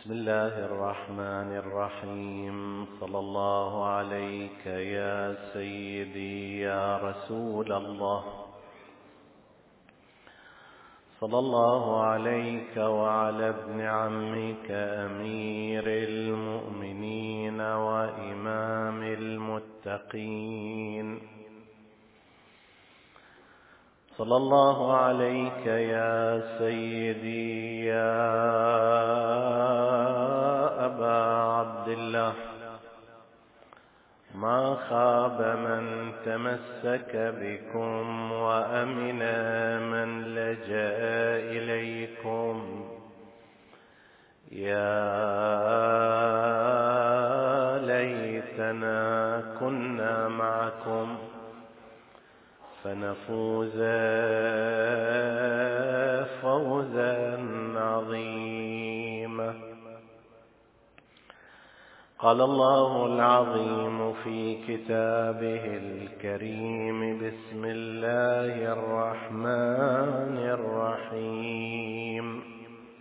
بسم الله الرحمن الرحيم. صلى الله عليك يا سيدي يا رسول الله، صلى الله عليك وعلى ابن عمك أمير المؤمنين وإمام المتقين، صلى الله عليك يا سيدي يا أبا عبد الله. ما خاب من تمسك بكم وأمن من لجأ إليكم. يا ليتنا كنا معكم فنفوز فوزا عظيما. قال الله العظيم في كتابه الكريم: بسم الله الرحمن الرحيم.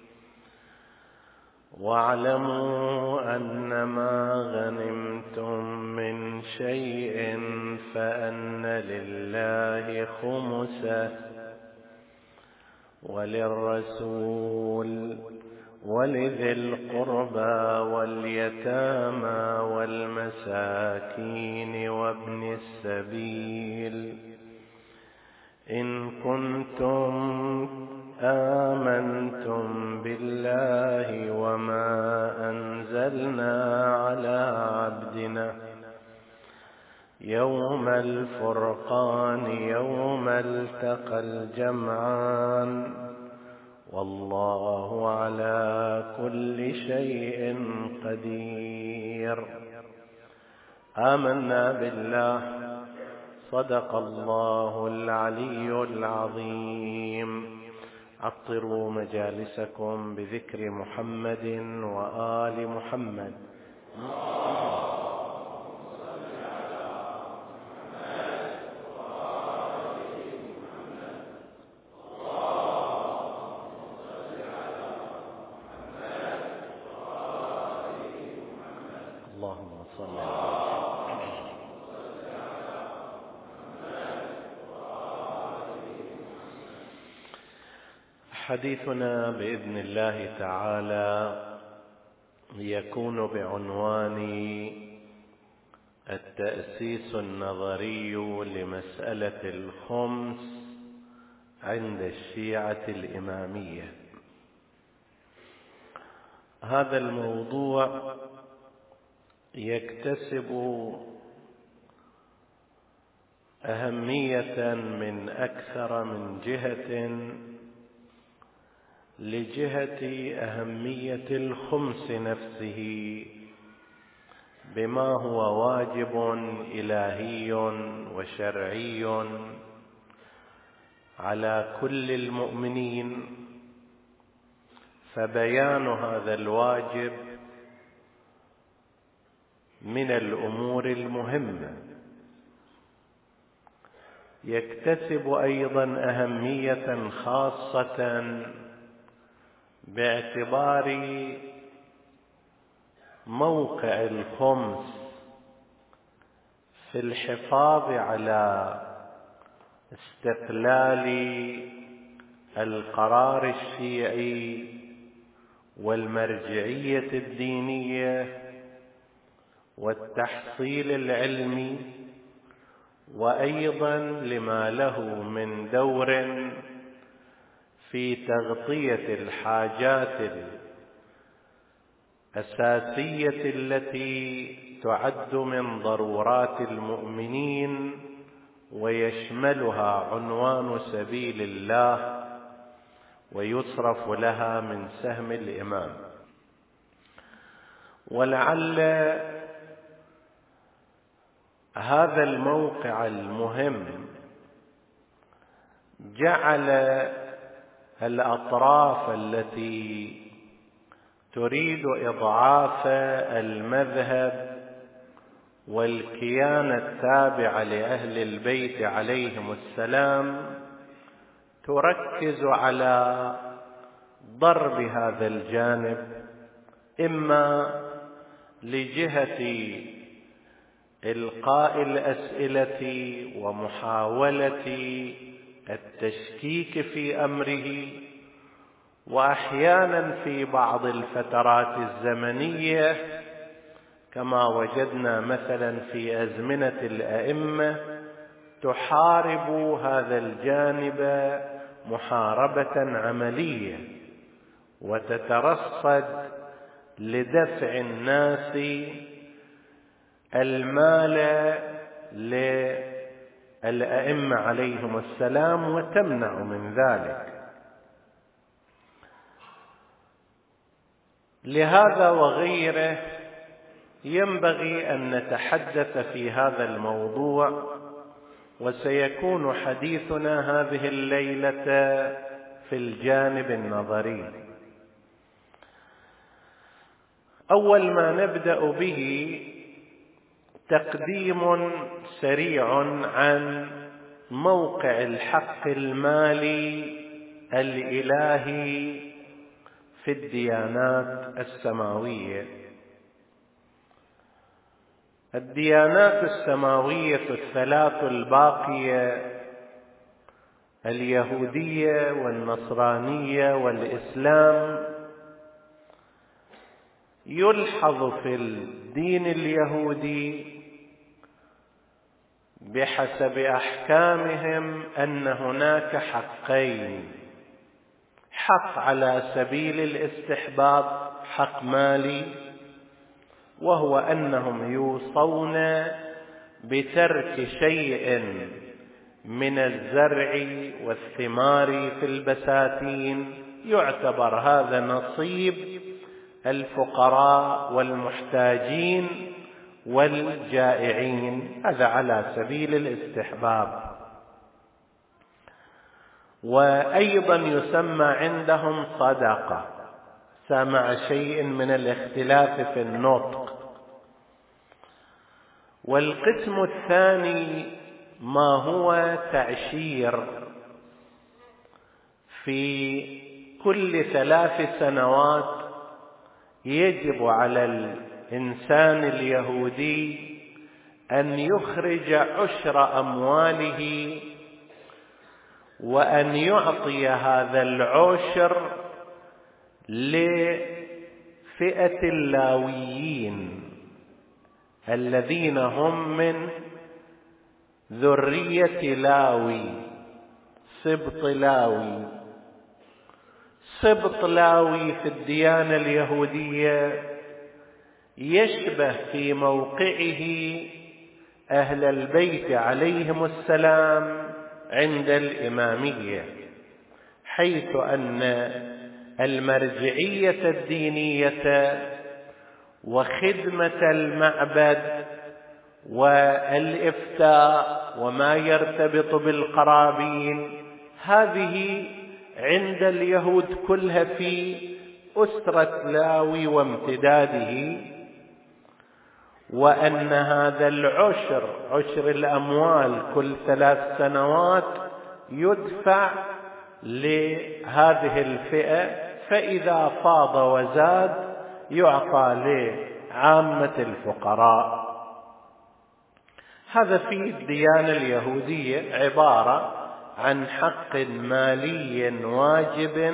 واعلموا أنما غنمتم من شيء فأن لله خمسه وللرسول ولذي القربى واليتامى والمساكين وابن السبيل إن كنتم آمنتم بالله وما أنزلنا على عبدنا يوم الفرقان يوم التقى الجمعان والله على كل شيء قدير. آمنا بالله. صدق الله العلي العظيم. عطروا مجالسكم بذكر محمد وآل محمد. اللهم صل على حديثنا بإذن الله تعالى يكون بعنوان التأسيس النظري لمسألة الخمس عند الشيعة الإمامية. هذا الموضوع يكتسب أهمية من أكثر من جهة، لجهة أهمية الخمس نفسه بما هو واجب إلهي وشرعي على كل المؤمنين، فبيان هذا الواجب من الأمور المهمة. يكتسب أيضا أهمية خاصة باعتبار موقع الخمس في الحفاظ على استقلال القرار الشيعي والمرجعية الدينية والتحصيل العلمي، وأيضا لما له من دور في تغطية الحاجات الأساسية التي تعد من ضرورات المؤمنين ويشملها عنوان سبيل الله ويصرف لها من سهم الإمام. ولعل هذا الموقع المهم جعل الأطراف التي تريد إضعاف المذهب والكيان التابع لأهل البيت عليهم السلام تركز على ضرب هذا الجانب إما لجهة إلقاء الأسئلة ومحاولة التشكيك في أمره، وأحيانا في بعض الفترات الزمنية كما وجدنا مثلا في أزمنة الأئمة تحارب هذا الجانب محاربة عملية، وتترصد لدفع الناس المال للأئمة عليهم السلام وتمنع من ذلك. لهذا وغيره ينبغي أن نتحدث في هذا الموضوع، وسيكون حديثنا هذه الليلة في الجانب النظري. أول ما نبدأ به تقديم سريع عن موقع الحق المالي الإلهي في الديانات السماوية. الديانات السماوية الثلاث الباقية، اليهودية والنصرانية والإسلام، يلحظ في الدين اليهودي بحسب أحكامهم أن هناك حقين: حق على سبيل الاستحباب، حق مالي، وهو أنهم يوصون بترك شيء من الزرع والثمار في البساتين، يعتبر هذا نصيب الفقراء والمحتاجين والجائعين، هذا على سبيل الاستحباب. وأيضا يسمى عندهم صدقة، مع شيء من الاختلاف في النطق. والقسم الثاني ما هو تعشير، في كل 3 سنوات يجب على الإنسان اليهودي أن يخرج عشر أمواله، وأن يعطي هذا العشر لفئة اللاويين الذين هم من ذرية لاوي، سبط لاوي. سبط لاوي في الديانة اليهودية يشبه في موقعه أهل البيت عليهم السلام عند الإمامية، حيث أن المرجعية الدينية وخدمة المعبد والإفتاء وما يرتبط بالقرابين، هذه عند اليهود كلها في أسرة لاوي وامتداده، وأن هذا العشر، عشر الأموال كل 3 سنوات يدفع لهذه الفئة، فإذا فاض وزاد يعطى لعامة الفقراء. هذا في الديانة اليهودية عبارة عن حق مالي واجب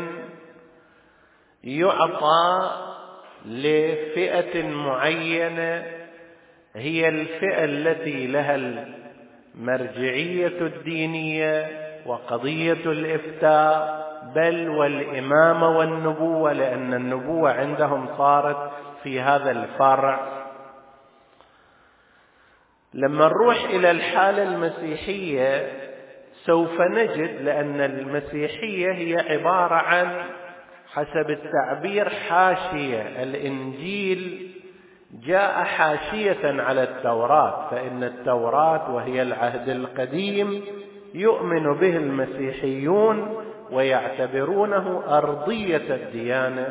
يعطى لفئة معينة، هي الفئة التي لها المرجعية الدينية وقضية الإفتاء، بل والإمامة والنبوة، لأن النبوة عندهم صارت في هذا الفرع. لما نروح إلى الحالة المسيحية سوف نجد، لأن المسيحية هي عبارة عن حسب التعبير حاشية، الإنجيل جاء حاشية على التوراة، فإن التوراة وهي العهد القديم يؤمن به المسيحيون ويعتبرونه أرضية الديانة.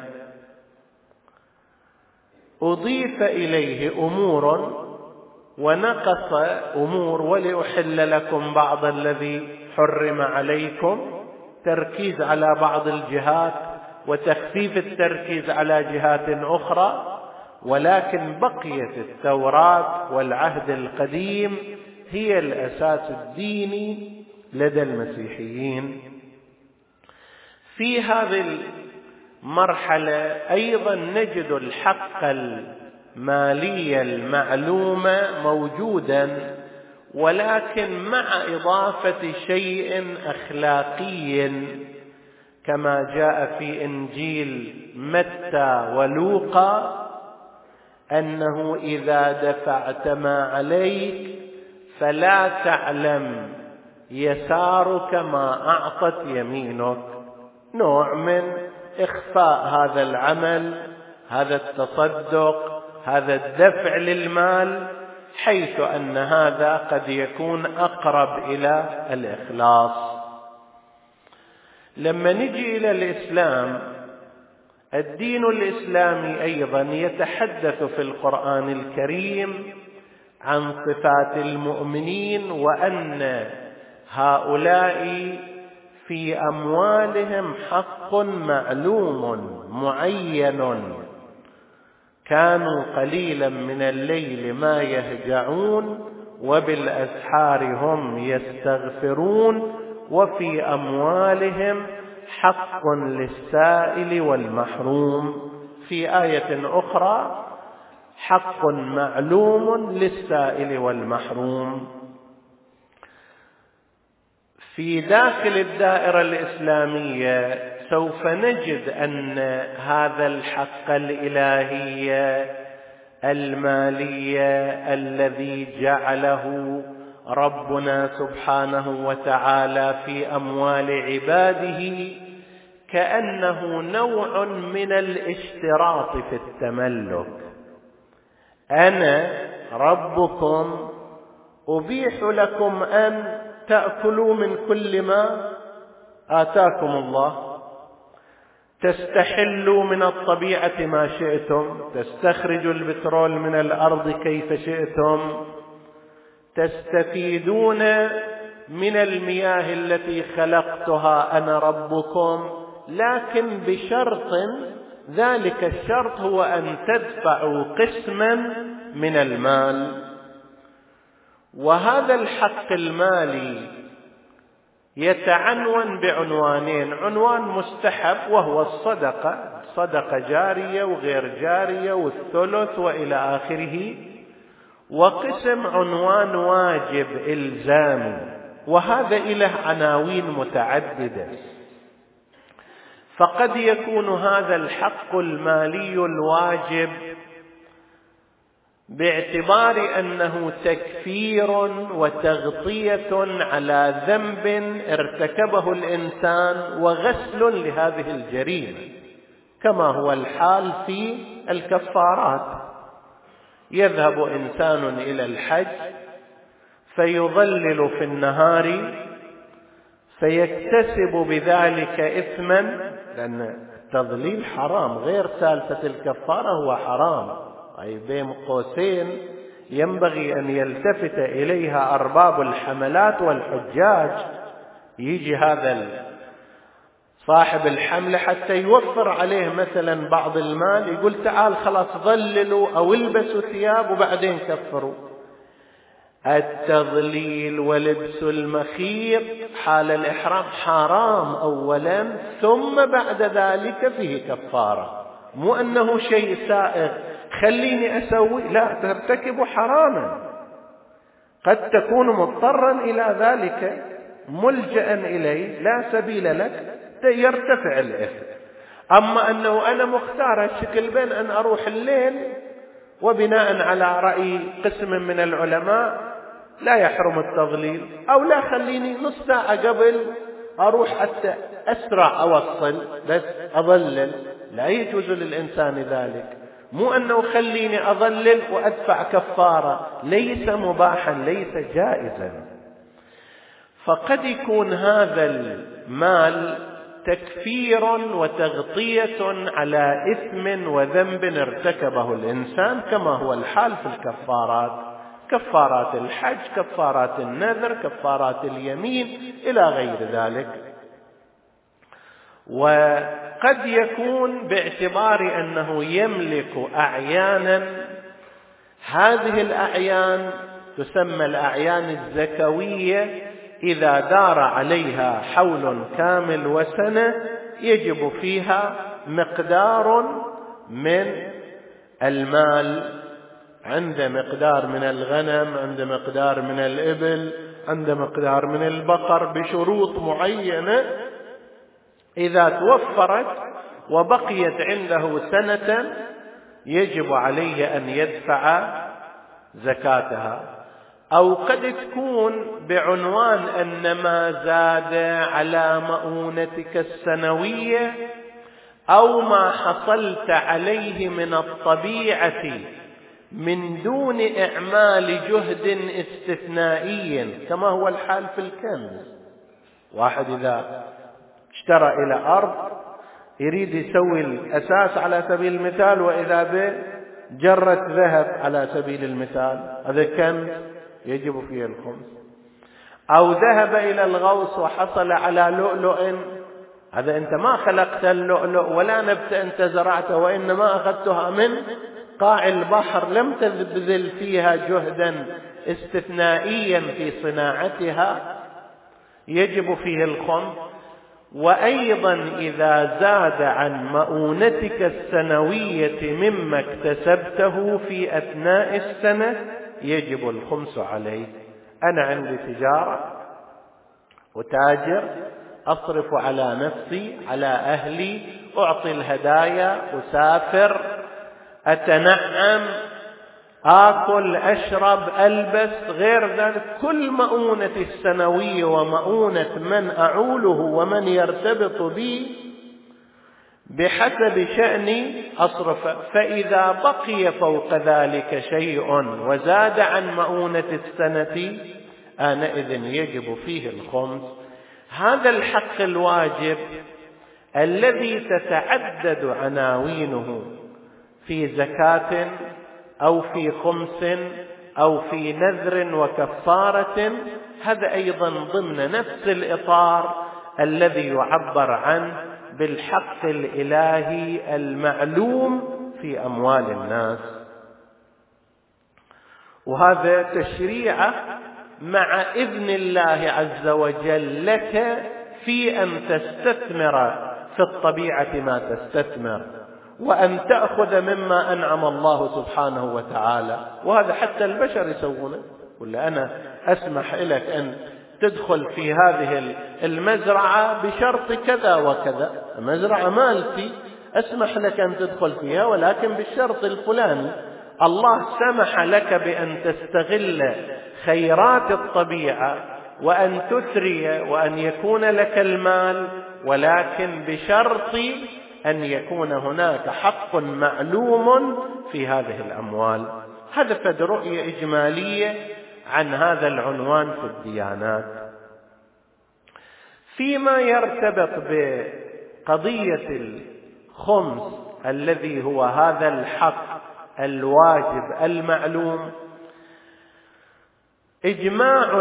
أضيف إليه أمور ونقص أمور، ولأحل لكم بعض الذي حرم عليكم، تركيز على بعض الجهات وتخفيف التركيز على جهات أخرى، ولكن بقيت التوراة والعهد القديم هي الأساس الديني لدى المسيحيين. في هذه المرحلة أيضا نجد الحق المالي المعلوم موجودا، ولكن مع إضافة شيء أخلاقي كما جاء في إنجيل متى ولوقا، أنه إذا دفعت ما عليك فلا تعلم يسارك ما أعطت يمينك. نوع من إخفاء هذا العمل، هذا التصدق، هذا الدفع للمال، حيث أن هذا قد يكون أقرب إلى الإخلاص. لما نجي إلى الإسلام، الدين الإسلامي أيضا يتحدث في القرآن الكريم عن صفات المؤمنين، وأن هؤلاء في أموالهم حق معلوم معين، كانوا قليلا من الليل ما يهجعون وبالأسحار هم يستغفرون، وفي أموالهم حق للسائل والمحروم. في آية أخرى حق معلوم للسائل والمحروم. في داخل الدائرة الإسلامية سوف نجد أن هذا الحق الإلهي المالي الذي جعله ربنا سبحانه وتعالى في أموال عباده كأنه نوع من الاشتراط في التملك. أنا ربكم أبيح لكم أن تأكلوا من كل ما آتاكم الله، تستحلوا من الطبيعة ما شئتم، تستخرجوا البترول من الأرض كيف شئتم، تستفيدون من المياه التي خلقتها أنا ربكم، لكن بشرط، ذلك الشرط هو أن تدفعوا قسما من المال. وهذا الحق المالي يتعنون بعنوانين: عنوان مستحب وهو الصدقة، صدقة جارية وغير جارية والثلث وإلى آخره، وقسم عنوان واجب إلزامي، وهذا له عناوين متعددة. فقد يكون هذا الحق المالي الواجب باعتبار أنه تكفير وتغطية على ذنب ارتكبه الإنسان وغسل لهذه الجريمة، كما هو الحال في الكفارات. يذهب إنسان إلى الحج فيظلل في النهار فيكتسب بذلك إثما، لأن التضليل حرام، غير سالفة الكفارة هو حرام، أي بين قوسين ينبغي أن يلتفت إليها أرباب الحملات والحجاج. يجي هذا صاحب الحملة حتى يوفر عليه مثلا بعض المال، يقول تعال خلاص ظللوا أو البسوا ثياب وبعدين كفروا. التضليل ولبس المخيط حال الإحرام حرام أولا، ثم بعد ذلك فيه كفارة، مو أنه شيء سائغ خليني أسوي، لا، ترتكب حراما، قد تكون مضطرا إلى ذلك ملجأ إليه، لا سبيل لك، يرتفع الإثم. أما أنه أنا مختار الشكل بين أن أروح الليل، وبناء على رأي قسم من العلماء لا يحرم التضليل، أو لا خليني نص ساعة قبل أروح حتى أسرع أوصل بس أضلل، لا يجوز للإنسان ذلك. مو أنه خليني أضلل وأدفع كفارة، ليس مباحا، ليس جائزا. فقد يكون هذا المال تكفير وتغطية على إثم وذنب ارتكبه الإنسان، كما هو الحال في الكفارات، كفارات الحج، كفارات النذر، كفارات اليمين إلى غير ذلك. وقد قد يكون باعتبار أنه يملك أعيانا، هذه الأعيان تسمى الأعيان الزكوية، إذا دار عليها حول كامل وسنة يجب فيها مقدار من المال، عند مقدار من الغنم، عند مقدار من الإبل، عند مقدار من البقر، بشروط معينة. إذا توفرت وبقيت عنده سنة يجب عليه أن يدفع زكاتها. أو قد تكون بعنوان أن ما زاد على مؤونتك السنوية أو ما حصلت عليه من الطبيعة من دون إعمال جهد استثنائي، كما هو الحال في الكنز. واحد إذا اشترى إلى أرض يريد يسوي الأساس على سبيل المثال، وإذا بجرة ذهب على سبيل المثال، هذا كنز يجب فيه الخمس. أو ذهب إلى الغوص وحصل على لؤلؤ، هذا أنت ما خلقت اللؤلؤ ولا نبت أنت زرعته، وإنما أخذتها من قاع البحر، لم تبذل فيها جهدا استثنائيا في صناعتها، يجب فيه الخمس. وأيضا إذا زاد عن مؤونتك السنوية مما اكتسبته في أثناء السنة يجب الخمس عليه. أنا عندي تجارة وتاجر، أصرف على نفسي، على أهلي، أعطي الهدايا، أسافر، أتنعم، آكل، أشرب، ألبس، غير ذلك، كل مؤونة السنوية ومؤونة من أعوله ومن يرتبط بي بحسب شأني أصرف. فإذا بقي فوق ذلك شيء وزاد عن مؤونة السنة آنئذ يجب فيه الخمس. هذا الحق الواجب الذي تتعدد عناوينه في زكاة أو في خمس أو في نذر وكفارة، هذا أيضا ضمن نفس الإطار الذي يعبر عنه بالحق الإلهي المعلوم في أموال الناس. وهذا تشريع مع إذن الله عز وجل لك في أن تستثمر في الطبيعة ما تستثمر، وأن تأخذ مما أنعم الله سبحانه وتعالى. وهذا حتى البشر يسوونه، ولا أنا أسمح لك أن تدخل في هذه المزرعة بشرط كذا وكذا، مزرعة مالتي أسمح لك أن تدخل فيها ولكن بالشرط الفلاني. الله سمح لك بأن تستغل خيرات الطبيعة وأن تثري وأن يكون لك المال، ولكن بشرط أن يكون هناك حق معلوم في هذه الأموال. هذا فد رؤية إجمالية عن هذا العنوان في الديانات. فيما يرتبط بقضية الخمس الذي هو هذا الحق الواجب المعلوم، إجماع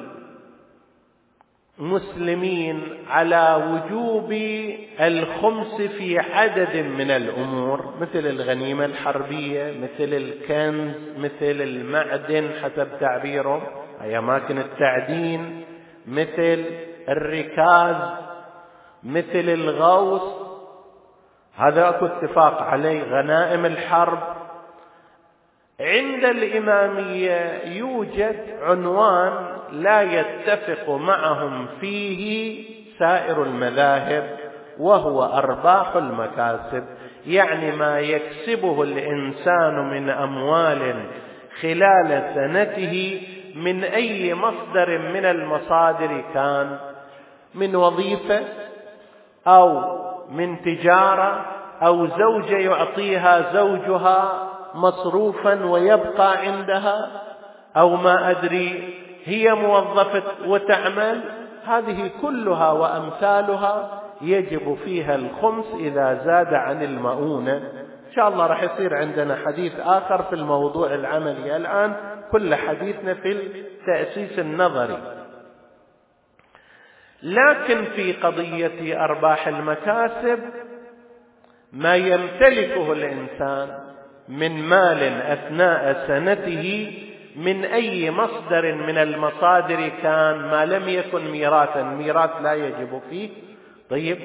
المسلمين على وجوب الخمس في عدد من الأمور، مثل الغنيمة الحربية، مثل الكنز، مثل المعدن حسب تعبيره، أي أماكن التعدين، مثل الركاز، مثل الغوص، هذا أكو اتفاق عليه، غنائم الحرب. عند الإمامية يوجد عنوان لا يتفق معهم فيه سائر المذاهب، وهو أرباح المكاسب، يعني ما يكسبه الإنسان من أموال خلال سنته من أي مصدر من المصادر كان، من وظيفة أو من تجارة أو زوجة يعطيها زوجها مصروفا ويبقى عندها، أو ما أدري هي موظفة وتعمل، هذه كلها وأمثالها يجب فيها الخمس إذا زاد عن المؤونة. إن شاء الله راح يصير عندنا حديث آخر في الموضوع العملي، الآن كل حديثنا في التأسيس النظري. لكن في قضية أرباح المكاسب ما يمتلكه الإنسان من مال أثناء سنته من أي مصدر من المصادر كان، ما لم يكن ميراثا، ميراث لا يجب فيه. طيب،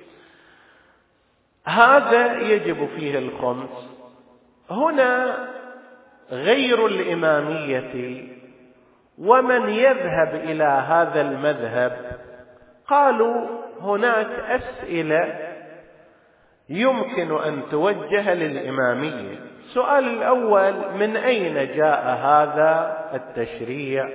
هذا يجب فيه الخمس. هنا غير الإمامية ومن يذهب إلى هذا المذهب قالوا هناك أسئلة يمكن أن توجه للإمامية. السؤال الأول: من أين جاء هذا التشريع؟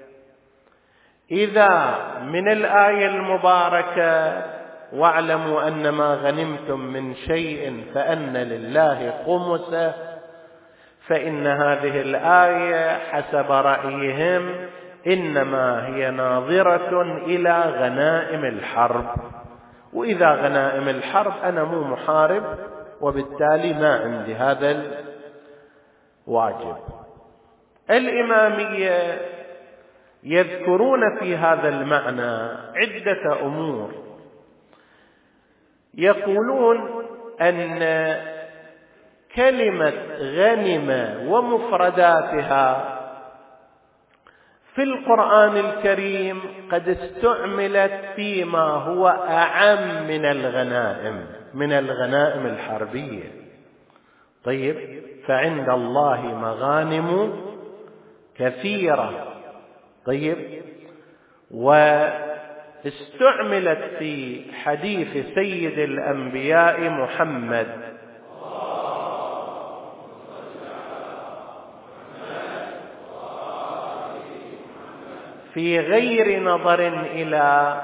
إذا من الآية المباركة: واعلموا أن ما غنمتم من شيء فأن لله خمسه، فإن هذه الآية حسب رأيهم إنما هي ناظرة إلى غنائم الحرب، وإذا غنائم الحرب أنا مو محارب، وبالتالي ما عندي هذا الواجب. الإمامية يذكرون في هذا المعنى عدة أمور. يقولون أن كلمة غنم ومفرداتها في القرآن الكريم قد استعملت فيما هو أعم من الغنائم، من الغنائم الحربية. طيب، فعند الله مغانم كثيرة. طيب، واستعملت في حديث سيد الأنبياء محمد في غير نظر إلى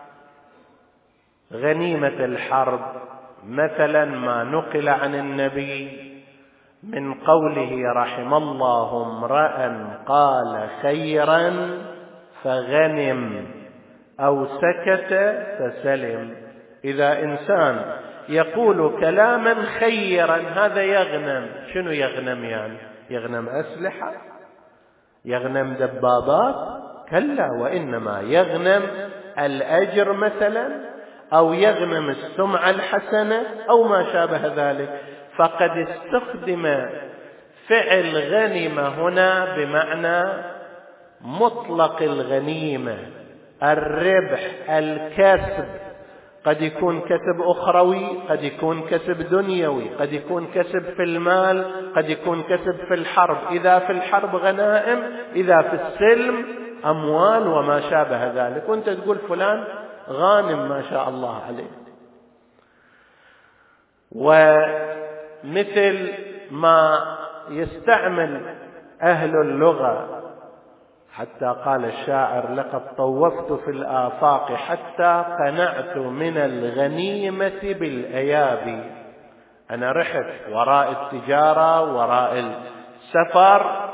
غنيمة الحرب، مثلا ما نقل عن النبي من قوله: رحم الله امرأ قال خيرا فغنم أو سكت فسلم. إذا إنسان يقول كلاما خيرا هذا يغنم. شنو يغنم؟ يعني يغنم أسلحة، يغنم دبابات؟ كلا، وإنما يغنم الأجر مثلا، أو يغنم السمعة الحسنة أو ما شابه ذلك. فقد استخدم فعل غنيمة هنا بمعنى مطلق الغنيمة، الربح، الكسب. قد يكون كسب أخروي، قد يكون كسب دنيوي، قد يكون كسب في المال، قد يكون كسب في الحرب. إذا في الحرب غنائم، إذا في السلم أموال وما شابه ذلك. وانت تقول فلان غانم ما شاء الله عليه. ومثل ما يستعمل أهل اللغة، حتى قال الشاعر: لقد طوفت في الآفاق حتى قنعت من الغنيمة بالأيابي. أنا رحت وراء التجارة وراء السفر،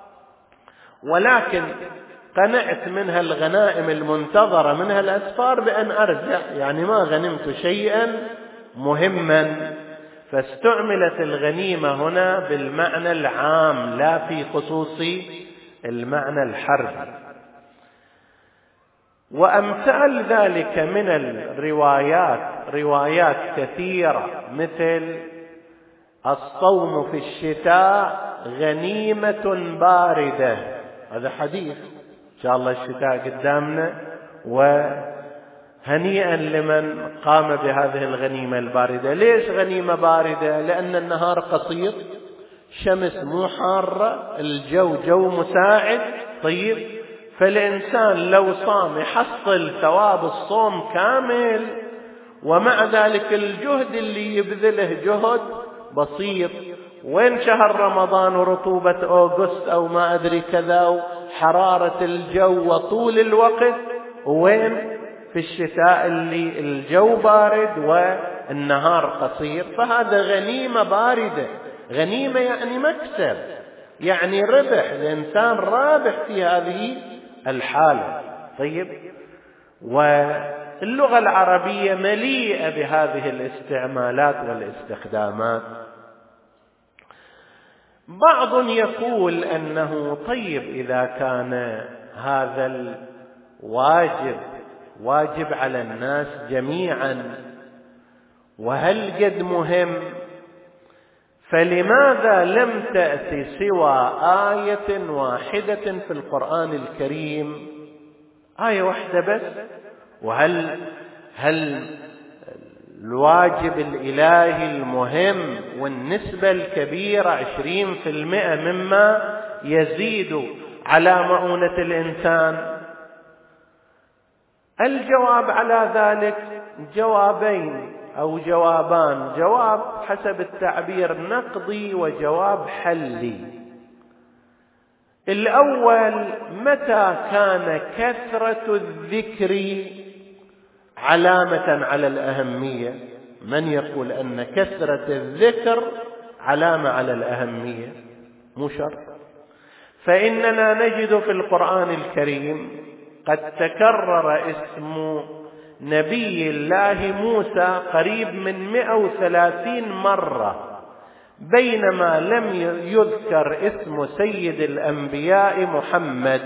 ولكن قنعت منها الغنائم المنتظرة منها الأسفار بأن أرجع، يعني ما غنمت شيئا مهما. فاستعملت الغنيمة هنا بالمعنى العام لا في خصوص المعنى الحربي. وأمثال ذلك من الروايات روايات كثيرة، مثل: الصوم في الشتاء غنيمة باردة. هذا حديث، إن شاء الله الشتاء قدامنا، وهنيئا لمن قام بهذه الغنيمة الباردة. ليش غنيمة باردة؟ لأن النهار قصير، شمس مو حارة، الجو جو مساعد. طيب، فالإنسان لو صام يحصل ثواب الصوم كامل، ومع ذلك الجهد اللي يبذله جهد بسيط. وين شهر رمضان ورطوبة أغسطس أو ما أدري كذا وحرارة الجو وطول الوقت؟ وين في الشتاء اللي الجو بارد والنهار قصير؟ فهذا غنيمة باردة. غنيمة يعني مكسب، يعني ربح، الإنسان رابح في هذه الحالة. طيب، واللغة العربية مليئة بهذه الاستعمالات والاستخدامات. بعض يقول أنه طيب، إذا كان هذا الواجب واجب على الناس جميعا، وهل قد مهم، فلماذا لم تأتي سوى آية واحدة في القرآن الكريم، آية واحدة بس؟ وهل الواجب الإلهي المهم والنسبة الكبيرة 20% مما يزيد على مؤونة الإنسان؟ الجواب على ذلك جوابين أو جوابان، جواب حسب التعبير نقضي وجواب حلي. الأول: متى كان كثرة الذكر علامة على الأهمية؟ من يقول أن كثرة الذكر علامة على الأهمية؟ مو شرط. فإننا نجد في القرآن الكريم قد تكرر اسم نبي الله موسى قريب من 130 مرة، بينما لم يذكر اسم سيد الأنبياء محمد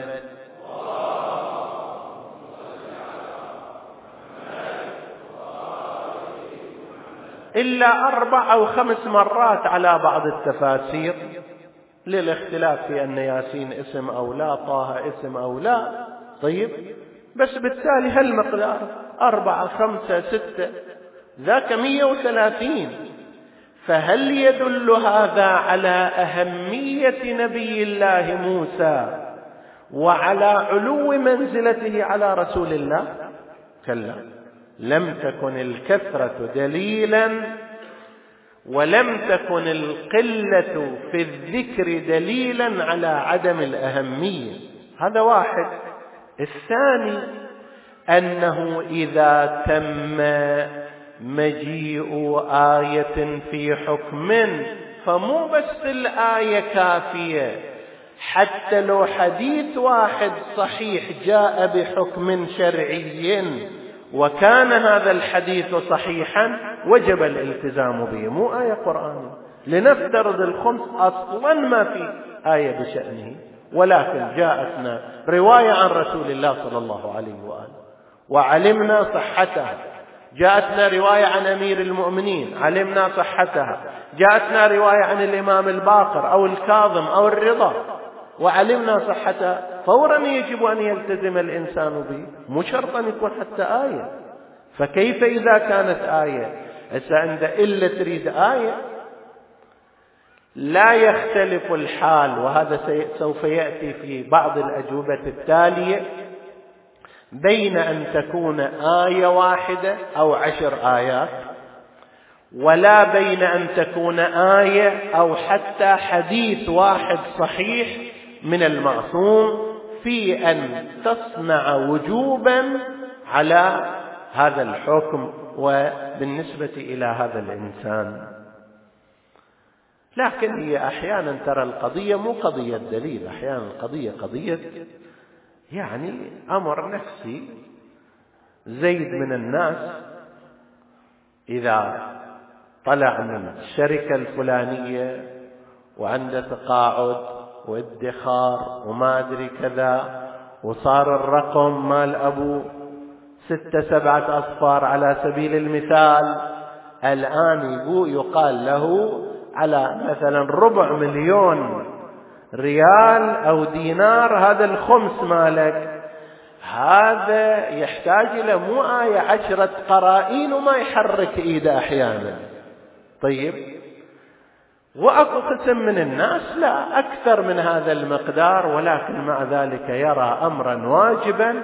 إلا 4 أو 5 مرات على بعض التفاسير، للاختلاف في أن ياسين اسم أو لا، طه اسم أو لا. طيب، بس بالتالي هالمقدار 4 5 6 ذاك 130. فهل يدل هذا على أهمية نبي الله موسى وعلى علو منزلته على رسول الله؟ كلا، لم تكن الكثرة دليلا، ولم تكن القلة في الذكر دليلا على عدم الأهمية. هذا واحد. الثاني: أنه إذا تم مجيء آية في حكم فمو بس الآية كافية، حتى لو حديث واحد صحيح جاء بحكم شرعي وكان هذا الحديث صحيحا وجب الالتزام به، مو آية قرآنية. لنفترض الخمس أصلا ما في آية بشأنه، ولكن جاءتنا رواية عن رسول الله صلى الله عليه وآله وعلمنا صحتها، جاءتنا رواية عن أمير المؤمنين علمنا صحتها، جاءتنا رواية عن الإمام الباقر أو الكاظم أو الرضا وعلمنا صحتها، فورا يجب أن يلتزم الإنسان به، مو شرط أن يكون حتى آية. فكيف إذا كانت آية؟ هسه عند إلا تريد آية. لا يختلف الحال، وهذا سوف يأتي في بعض الأجوبة التالية، بين أن تكون آية واحدة أو 10 آيات، ولا بين أن تكون آية أو حتى حديث واحد صحيح من المعصوم في أن تصنع وجوبا على هذا الحكم وبالنسبة إلى هذا الإنسان. لكن هي أحيانا ترى القضية مو قضية دليل، أحيانا القضية قضية يعني أمر نفسي. زيد من الناس إذا طلع من الشركة الفلانية وعنده تقاعد وادخار وما أدري كذا، وصار الرقم مال أبو 6 7 أصفار على سبيل المثال، الآن يقال له على مثلا 400,000 ريال أو دينار هذا الخمس مالك. هذا يحتاج إلى مو آية 10 قرائن وما يحرك إيده أحيانا. طيب، وأكو قسم من الناس لا أكثر من هذا المقدار، ولكن مع ذلك يرى أمرا واجبا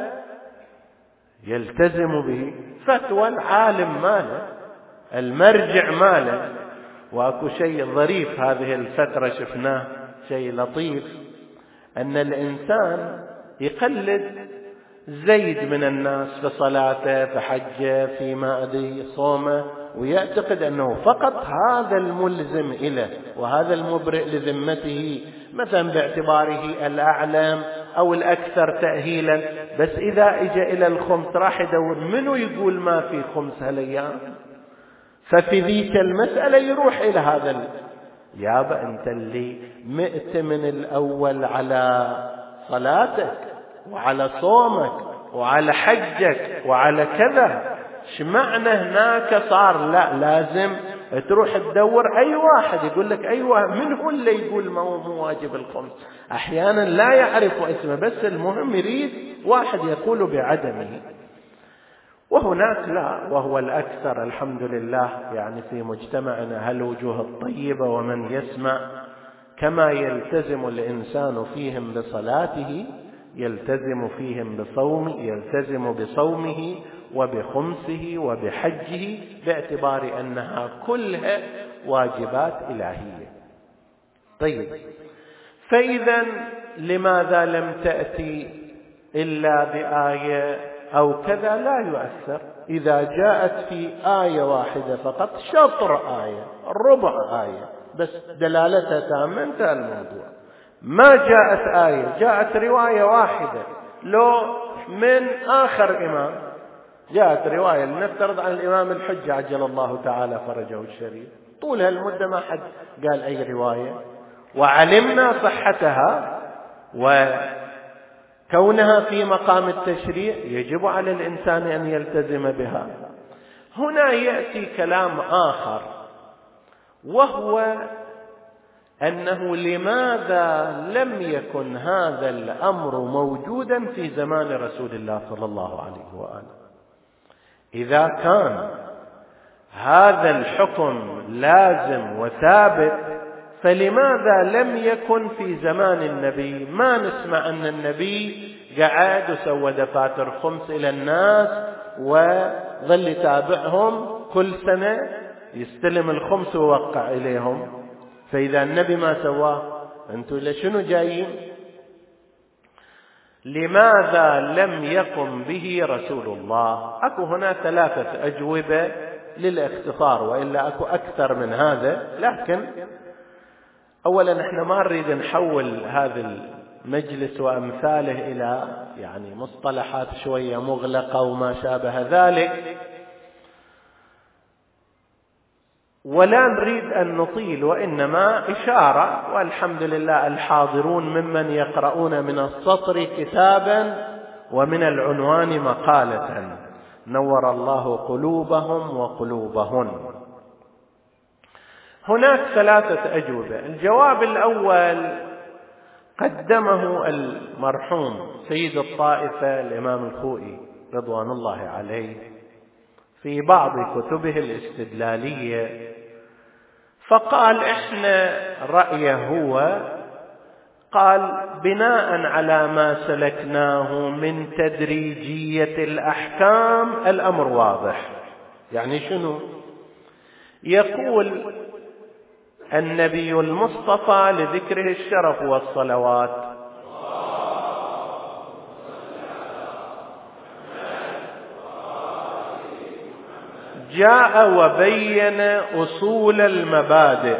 فيلتزم به. فتوى العالم ماله، المرجع ماله. وأكو شيء ظريف هذه الفترة شفناه، شيء لطيف، أن الإنسان يقلد زيد من الناس في صلاته، في حجه، في ما أدري صومه، ويعتقد أنه فقط هذا الملزم إله وهذا المبرئ لذمته، مثلا باعتباره الأعلم أو الأكثر تأهيلا. بس إذا إجا إلى الخمس راح يدور منو يقول ما في خمس هالأيام، ففي ذيك المسألة يروح إلى هذا يابا أنت اللي مئت من الأول على صلاتك وعلى صومك وعلى حجك وعلى كذا، شمعنا هناك صار لا لازم تروح تدور أي واحد يقول لك أيوة من هو اللي يقول ما هو واجب الخمس. أحيانا لا يعرف اسمه، بس المهم يريد واحد يقول بعدمه. وهناك لا، وهو الأكثر الحمد لله يعني في مجتمعنا هالوجوه الطيبة ومن يسمع كما يلتزم الإنسان فيهم بصلاته يلتزم فيهم يلتزم بصومه وبخمسه وبحجه، باعتبار أنها كلها واجبات إلهية. طيب، فإذا لماذا لم تأتي إلا بآية أو كذا؟ لا يؤثر. إذا جاءت في آية واحدة فقط، شطر آية، ربع آية، بس دلالتها تامة، انتهى الموضوع. ما جاءت آية، جاءت رواية واحدة لو من آخر إمام، جاءت رواية لنفترض عن الإمام الحجة عجل الله تعالى فرجه الشريف، طول هالمدة ما حد قال أي رواية، وعلمنا صحتها وكونها في مقام التشريع يجب على الإنسان أن يلتزم بها. هنا يأتي كلام آخر، وهو أنه لماذا لم يكن هذا الأمر موجودا في زمان رسول الله صلى الله عليه وآله؟ إذا كان هذا الحكم لازم وثابت، فلماذا لم يكن في زمان النبي؟ ما نسمع أن النبي قعد وسوى دفاتر خمس إلى الناس وظل يتابعهم كل سنة يستلم الخمس ووقع إليهم. فإذا النبي ما سواه، أنتوا لشنو جايين؟ لماذا لم يقم به رسول الله؟ أكو هنا 3 أجوبة للاختصار، وإلا أكو أكثر من هذا، لكن أولا احنا ما نريد نحول هذا المجلس وأمثاله إلى يعني مصطلحات شوية مغلقة وما شابه ذلك، ولا نريد أن نطيل، وإنما إشارة، والحمد لله الحاضرون ممن يقرؤون من السطر كتابا ومن العنوان مقالة، نور الله قلوبهم وقلوبهن. هناك 3 أجوبة. الجواب الأول قدمه المرحوم سيد الطائفة الإمام الخوئي رضوان الله عليه في بعض كتبه الاستدلالية، فقال إحنا رأيه هو، قال بناء على ما سلكناه من تدريجية الأحكام الأمر واضح. يعني شنو؟ يقول النبي المصطفى لذكره الشرف والصلوات جاء وبين أصول المبادئ،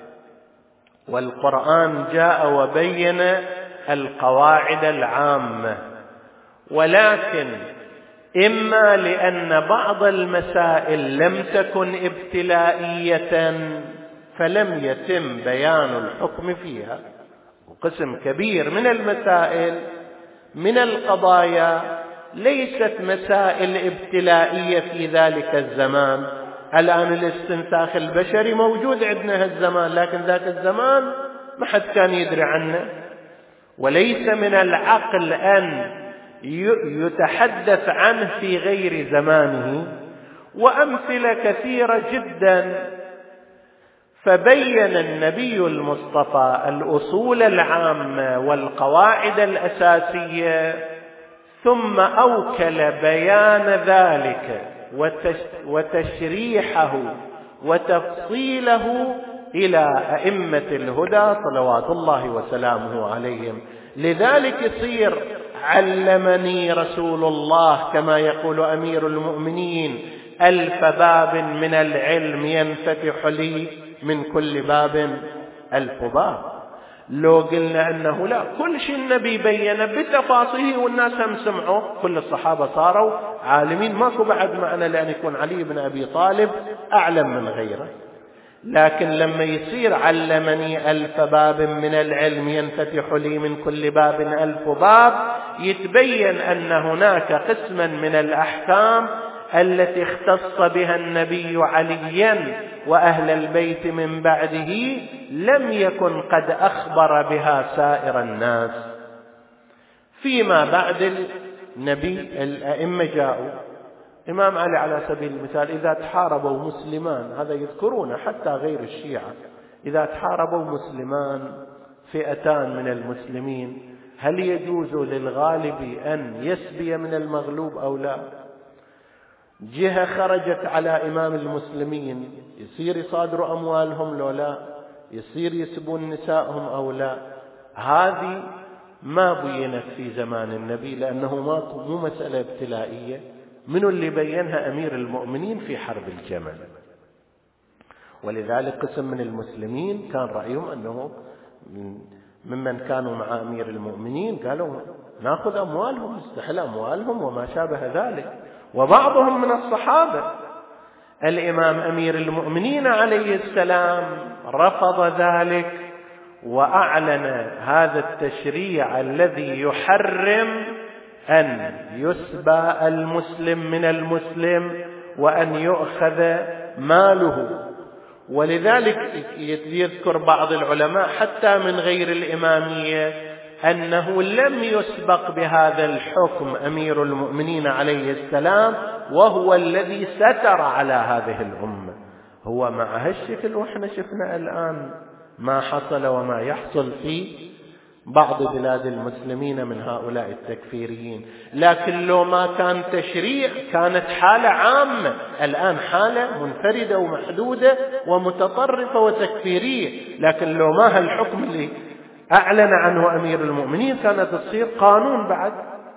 والقرآن جاء وبين القواعد العامة، ولكن إما لأن بعض المسائل لم تكن ابتلائية فلم يتم بيان الحكم فيها، وقسم كبير من المسائل من القضايا ليست مسائل ابتلائية في ذلك الزمان. الآن الاستنساخ البشري موجود عندنا هالزمان، لكن ذاك الزمان ما حد كان يدري عنه، وليس من العقل أن يتحدث عنه في غير زمانه، وأمثلة كثيرة جدا. فبين النبي المصطفى الأصول العامة والقواعد الأساسية، ثم أوكل بيان ذلك وتشريحه وتفصيله إلى أئمة الهدى صلوات الله وسلامه عليهم. لذلك يصير علمني رسول الله كما يقول أمير المؤمنين 1000 باب من العلم ينفتح لي من كل باب 1000 باب. لو قلنا أنه لا، كل شيء النبي بيّن بتفاصيله والناس هم سمعوا، كل الصحابة صاروا عالمين، ماكو بعد معنى لأن يكون علي بن أبي طالب أعلم من غيره. لكن لما يصير علمني 1000 باب من العلم ينفتح لي من كل باب 1000 باب، يتبين أن هناك قسما من الأحكام التي اختص بها النبي عليا وأهل البيت من بعده لم يكن قد أخبر بها سائر الناس. فيما بعد النبي الأئمة جاءوا. إمام علي على سبيل المثال إذا تحاربوا مسلمان، هذا يذكرون حتى غير الشيعة، إذا تحاربوا مسلمان فئتان من المسلمين، هل يجوز للغالب أن يسبي من المغلوب أو لا؟ جهة خرجت على إمام المسلمين، يصير يصادروا أموالهم لو لا؟ يصير يسبون نسائهم أو لا؟ هذه ما بينت في زمان النبي، لأنه مو مسألة ابتلائية. من اللي بينها؟ أمير المؤمنين في حرب الجمل. ولذلك قسم من المسلمين كان رأيهم أنه ممن كانوا مع أمير المؤمنين قالوا نأخذ أموالهم، نستحل أموالهم وما شابه ذلك. وبعضهم من الصحابة الإمام أمير المؤمنين عليه السلام رفض ذلك، وأعلن هذا التشريع الذي يحرم أن يسبى المسلم من المسلم وأن يؤخذ ماله. ولذلك يذكر بعض العلماء حتى من غير الإمامية أنه لم يسبق بهذا الحكم أمير المؤمنين عليه السلام، وهو الذي ستر على هذه الأمة. هو مع هالشكل وإحنا شفنا الآن ما حصل وما يحصل في بعض بلاد المسلمين من هؤلاء التكفيريين. لكن لو ما كان تشريع كانت حالة عامة، الآن حالة منفردة ومحدودة ومتطرفة وتكفيرية. لكن لو ما هالحكم اللي أعلن عنه أمير المؤمنين كانت تصير قانون بعد.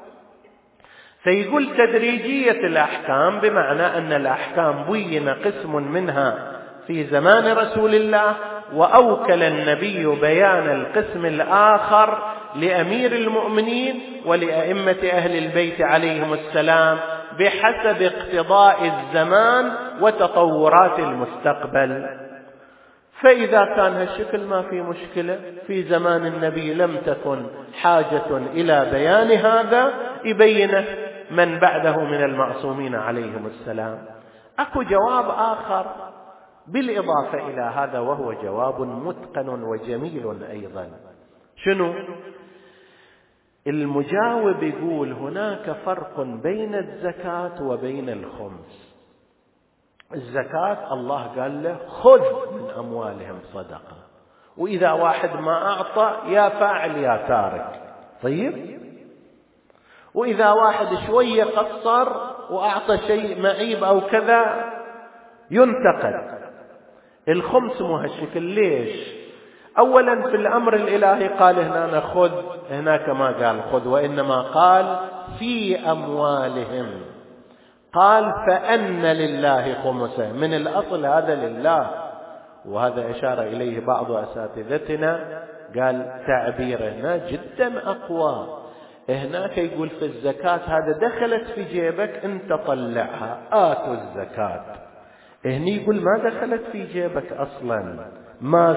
فيقول تدريجية الأحكام، بمعنى أن الأحكام بين قسم منها في زمان رسول الله، وأوكل النبي بيان القسم الآخر لأمير المؤمنين ولأئمة أهل البيت عليهم السلام بحسب اقتضاء الزمان وتطورات المستقبل. فإذا كان هالشكل ما في مشكلة. في زمان النبي لم تكن حاجة إلى بيان هذا، يبينه من بعده من المعصومين عليهم السلام. أكو جواب آخر بالإضافة إلى هذا، وهو جواب متقن وجميل أيضا. شنو؟ المجاوب يقول هناك فرق بين الزكاة وبين الخمس. الزكاة الله قال له خذ من أموالهم صدقة، وإذا واحد ما أعطى يا فاعل يا تارك. طيب، وإذا واحد شوية قصر وأعطى شيء معيب أو كذا ينتقد. الخمس مو هالشكل. ليش؟ أولا في الأمر الإلهي قال هنا خذ، هناك ما قال خذ، وإنما قال في أموالهم. قال فأن لله خمسه، من الأصل هذا لله. وهذا أشار إليه بعض أساتذتنا، قال تعبير هنا جدا أقوى. هناك يقول في الزكاة هذا دخلت في جيبك أنت طلعها، آتوا الزكاة. هني يقول ما دخلت في جيبك أصلا، ما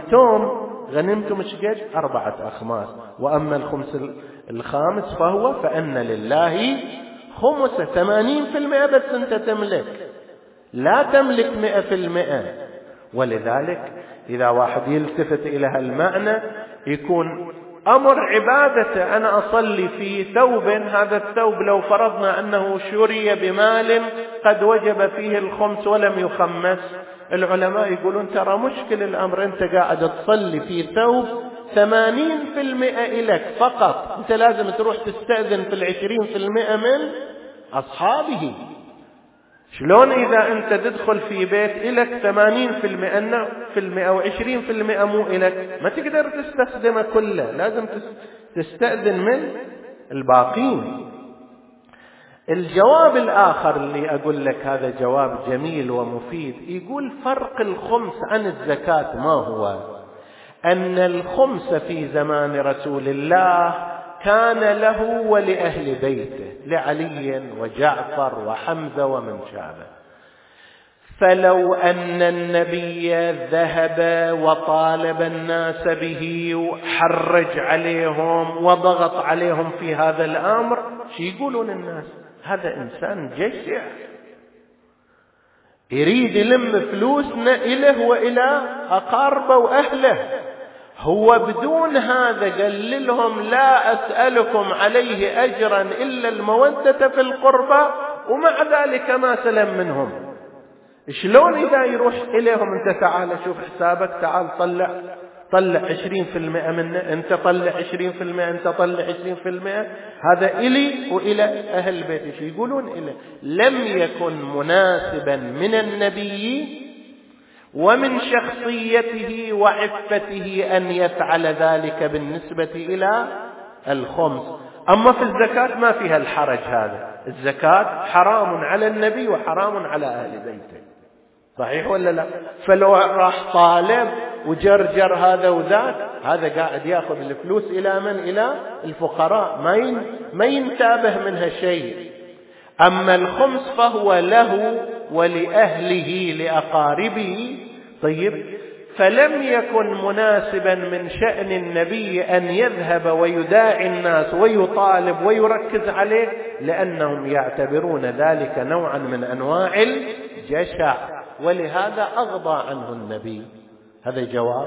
غنمتم شقد 4 أخماس، وأما الخمس الخامس فهو فأن لله خمسة. 80% بس أنت تملك، لا تملك 100%. ولذلك إذا واحد يلتفت إلى هالمعنى يكون أمر عبادته. أنا أصلي في ثوب، هذا الثوب لو فرضنا أنه شري بمال قد وجب فيه الخمس ولم يخمس، العلماء يقولون ترى مشكل الأمر، أنت قاعد تصلي في ثوب 80% إلك فقط، أنت لازم تروح تستأذن في 20% من أصحابه. شلون إذا أنت تدخل في بيت إلك 80% أو 20% مو إلك، ما تقدر تستخدمه كله، لازم تستأذن من الباقين. الجواب الآخر اللي أقول لك هذا جواب جميل ومفيد، يقول فرق الخمس عن الزكاة ما هو؟ أن الخمس في زمان رسول الله كان له ولأهل بيته، لعلي وجعفر وحمزة ومن شابه. فلو أن النبي ذهب وطالب الناس به وحرج عليهم وضغط عليهم في هذا الأمر، شو يقولون الناس؟ هذا إنسان جشع، يريد يلم فلوسنا إله وإلى أقاربه وأهله. هو بدون هذا قال لهم لا أسألكم عليه أجرا إلا المودة في القربى، ومع ذلك ما سلم منهم. شلون إذا يروح إليهم أنت تعال شوف حسابك، تعال طلع 20% منه، أنت طلع 20%، أنت طلع 20%، هذا إلي وإلى أهل بيتي. شو يقولون إليه؟ لم يكن مناسبا من النبي ومن شخصيته وعفته أن يفعل ذلك بالنسبة إلى الخمس. أما في الزكاة ما فيها الحرج هذا، الزكاة حرام على النبي وحرام على أهل بيته، صحيح ولا لا؟ فلو راح طالب وجرجر هذا وذاك، هذا قاعد يأخذ الفلوس إلى من؟ إلى الفقراء، ما ينتابه منها شيء. أما الخمس فهو له ولأهله لأقاربه. طيب، فلم يكن مناسبا من شأن النبي أن يذهب ويداعي الناس ويطالب ويركز عليه، لأنهم يعتبرون ذلك نوعا من أنواع الجشع، ولهذا أغضى عنه النبي. هذا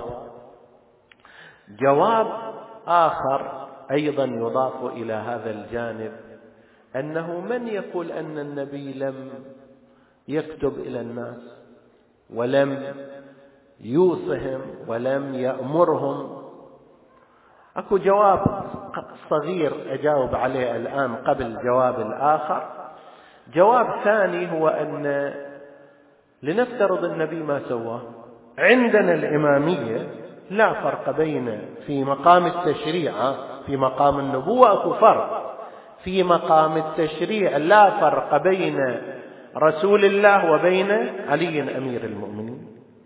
جواب آخر أيضا يضاف إلى هذا الجانب، أنه من يقول أن النبي لم يكتب إلى الناس ولم يوصهم ولم يأمرهم؟ أكو جواب صغير أجاوب عليه الآن قبل الجواب الآخر. جواب ثاني هو أن لنفترض النبي ما سواه. عندنا الإمامية لا فرق بين في مقام التشريع، في مقام النبوة أكو فرق. في مقام التشريع لا فرق بين رسول الله وبين علي أمير المؤمنين،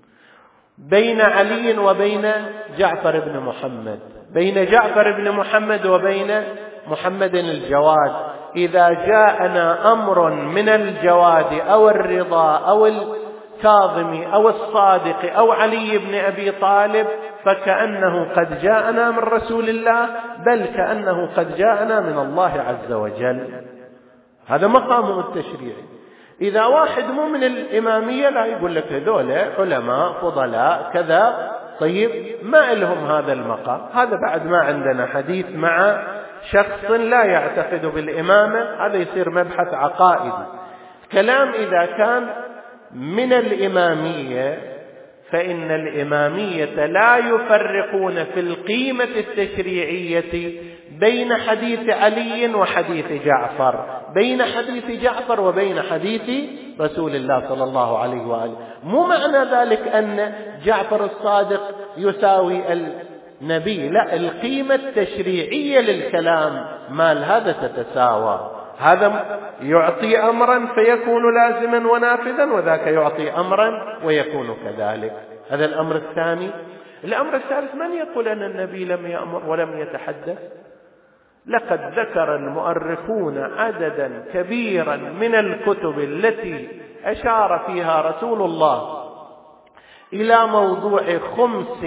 بين علي وبين جعفر بن محمد، بين جعفر بن محمد وبين محمد الجواد. إذا جاءنا أمر من الجواد أو الرضا أو الكاظم أو الصادق أو علي بن أبي طالب، فكأنه قد جاءنا من رسول الله، بل كأنه قد جاءنا من الله عز وجل. هذا مقامه التشريعي. إذا واحد مو من الإمامية لا يقول لك هذول علماء فضلاء كذا، طيب ما لهم هذا المقام. هذا بعد ما عندنا حديث مع شخص لا يعتقد بالإمامة، هذا يصير مبحث عقائدي. كلام إذا كان من الإمامية، فإن الإمامية لا يفرقون في القيمة التشريعية بين حديث علي وحديث جعفر، بين حديث جعفر وبين حديث رسول الله صلى الله عليه وآله. مو معنى ذلك أن جعفر الصادق يساوي النبي، لا، القيمة التشريعية للكلام مال هذا تتساوى. هذا يعطي أمرا فيكون لازما ونافذا، وذاك يعطي أمرا ويكون كذلك. هذا الأمر الثاني. الأمر الثالث، من يقول أن النبي لم يأمر ولم يتحدث؟ لقد ذكر المؤرخون عددا كبيرا من الكتب التي أشار فيها رسول الله إلى موضوع خمس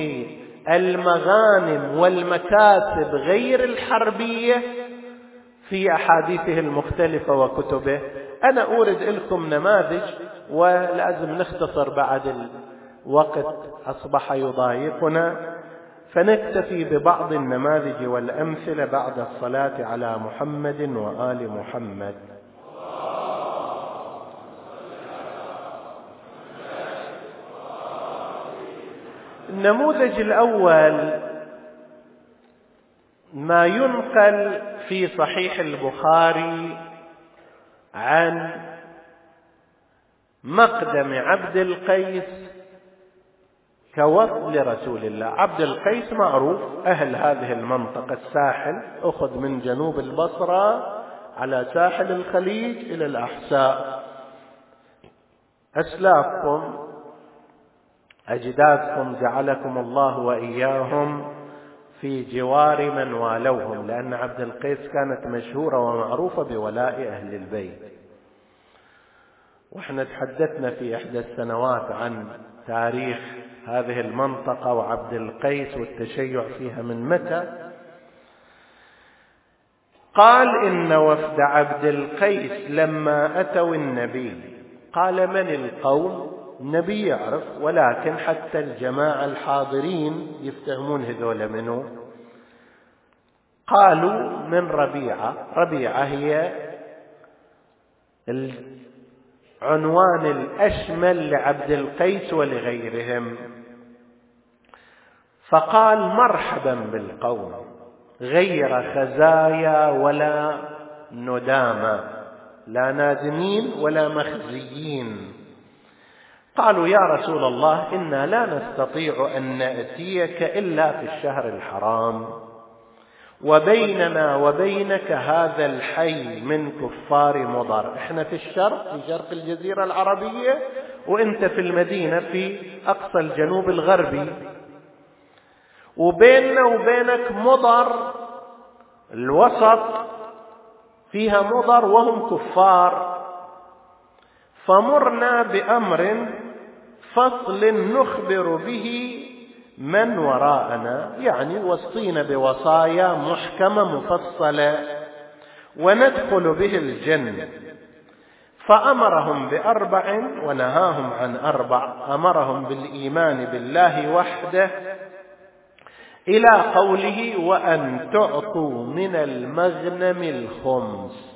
المغانم والمكاسب غير الحربية في أحاديثه المختلفة وكتبه. أنا أورد لكم نماذج، ولازم نختصر بعد الوقت أصبح يضايقنا، فنكتفي ببعض النماذج والأمثلة بعد الصلاة على محمد وآل محمد. النموذج الأول ما ينقل في صحيح البخاري عن مقدم عبد القيس كوفد لرسول الله. عبد القيس معروف، أهل هذه المنطقة الساحل، أخذ من جنوب البصرة على ساحل الخليج إلى الأحساء. أسلافكم أجدادكم جعلكم الله وإياهم في جوار من والوهم، لأن عبد القيس كانت مشهورة ومعروفة بولاء أهل البيت. وإحنا تحدثنا في إحدى السنوات عن تاريخ هذه المنطقة وعبد القيس والتشيع فيها من متى. قال إن وفد عبد القيس لما أتوا النبي قال: من القوم؟ النبي يعرف، ولكن حتى الجماعة الحاضرين يفتهمون هذول منه. قالوا: من ربيعة. ربيعة هي العنوان الأشمل لعبد القيس ولغيرهم. فقال: مرحبا بالقوم، غير خزايا ولا ندامة، لا نادمين ولا مخزيين. قالوا: يا رسول الله، إنا لا نستطيع أن نأتيك إلا في الشهر الحرام، وبيننا وبينك هذا الحي من كفار مضر. احنا في الشرق، في شرق الجزيرة العربية، وانت في المدينة في أقصى الجنوب الغربي، وبيننا وبينك مضر، الوسط فيها مضر وهم كفار. فمرنا بأمر فصل نخبر به من وراءنا، يعني وصينا بوصايا محكمة مفصلة وندخل به الجنة. فأمرهم ب4 ونهاهم عن 4. أمرهم بالإيمان بالله وحده إلى قوله: وأن تعطوا من المغنم الخمس.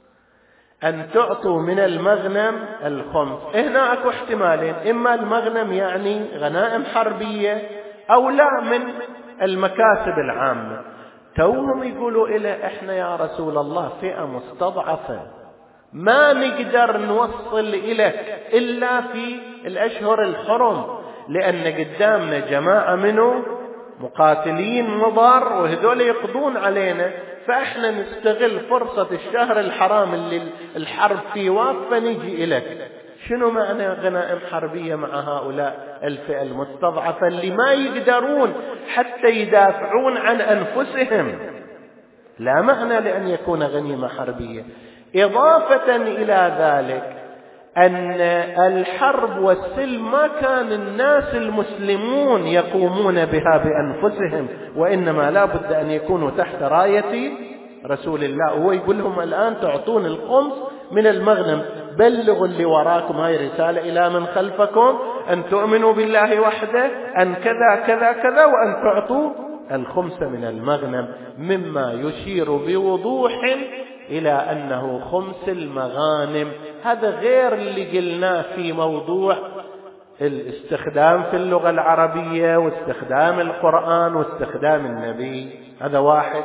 أن تعطوا من المغنم الخمس. هنا أكو احتمالين: إما المغنم يعني غنائم حربية، أو لا من المكاسب العامة. توهم يقولوا إلى: إحنا يا رسول الله فئة مستضعفة، ما نقدر نوصل إليك إلا في الأشهر الحرم، لأن قدامنا جماعة منه مقاتلين مضر وهذول يقضون علينا، فإحنا نستغل فرصة الشهر الحرام اللي الحرب فيه واقفة نجي إليك. شنو معنى غنائم حربية مع هؤلاء الفئة المستضعفة اللي ما يقدرون حتى يدافعون عن أنفسهم؟ لا معنى لأن يكون غنيمة حربية. إضافة إلى ذلك أن الحرب والسلم ما كان الناس المسلمون يقومون بها بأنفسهم، وإنما لا بد أن يكونوا تحت راية رسول الله. هو يقول لهم: الآن تعطون الخمس من المغنم، بلغوا اللي وراكم، هاي رسالة إلى من خلفكم، أن تؤمنوا بالله وحده، أن كذا كذا كذا، وأن تعطوا الخمس من المغنم، مما يشير بوضوح إلى أنه خمس المغانم. هذا غير اللي قلناه في موضوع الاستخدام في اللغة العربية واستخدام القرآن واستخدام النبي. هذا واحد.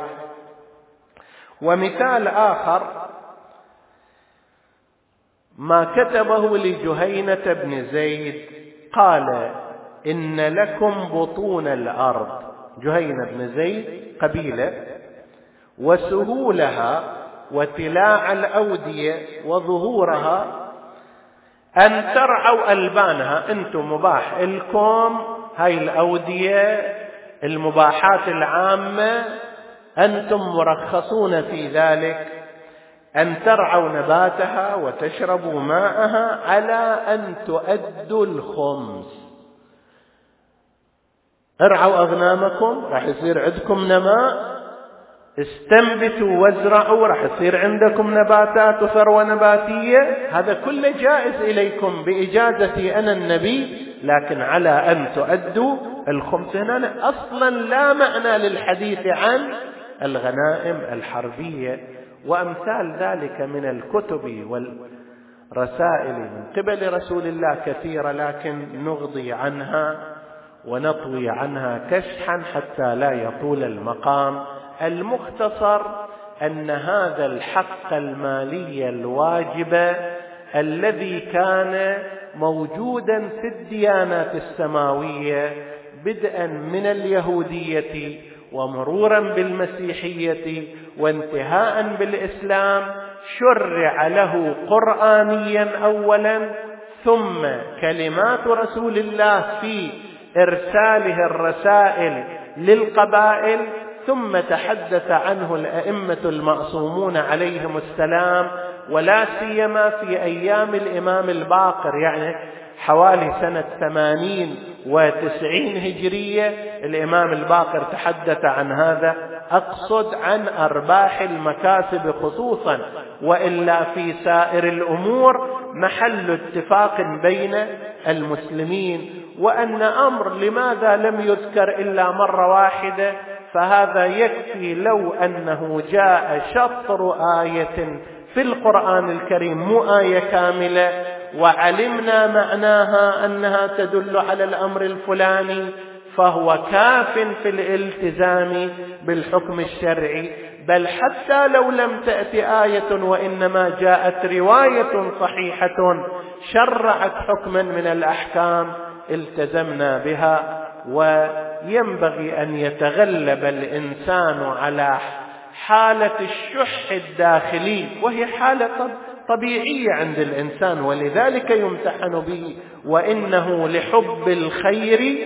ومثال آخر ما كتبه لجهينة بن زيد، قال: إن لكم بطون الأرض. جهينة بن زيد قبيلة، وسهولها وتلاع الأودية وظهورها، أن ترعوا ألبانها. أنتم مباح لكم هاي الأودية، المباحات العامة، أنتم مرخصون في ذلك، أن ترعوا نباتها وتشربوا ماءها على أن تؤدوا الخمس. ارعوا أغنامكم، راح يصير عندكم نماء، استنبتوا وازرعوا، راح يصير عندكم نباتات وثروة نباتية. هذا كله جائز إليكم بإجازتي أنا النبي، لكن على أن تؤدوا الخمس. هنا أصلا لا معنى للحديث عن الغنائم الحربية. وأمثال ذلك من الكتب والرسائل من قبل رسول الله كثيرة، لكن نغضي عنها ونطوي عنها كشحا حتى لا يطول المقام. المختصر أن هذا الحق المالي الواجب الذي كان موجودا في الديانات السماوية بدءا من اليهودية ومرورا بالمسيحية وانتهاء بالإسلام، شرع له قرآنيا أولا، ثم كلمات رسول الله في إرساله الرسائل للقبائل، ثم تحدث عنه الأئمة المعصومون عليهم السلام، ولا سيما في أيام الإمام الباقر، يعني حوالي سنة 80 و90 هجرية الإمام الباقر تحدث عن هذا أقصد عن أرباح المكاسب خصوصا، وإلا في سائر الأمور محل اتفاق بين المسلمين. وأن أمر لماذا لم يذكر إلا مرة واحدة، فهذا يكفي لو أنه جاء شطر آية في القرآن الكريم، مو آية كاملة، وعلمنا معناها أنها تدل على الأمر الفلاني، فهو كاف في الالتزام بالحكم الشرعي. بل حتى لو لم تأتي آية وإنما جاءت رواية صحيحة شرعت حكما من الأحكام التزمنا بها. وينبغي أن يتغلب الإنسان على حالة الشح الداخلي، وهي حالة طبيعية عند الإنسان، ولذلك يمتحن به. وإنه لحب الخير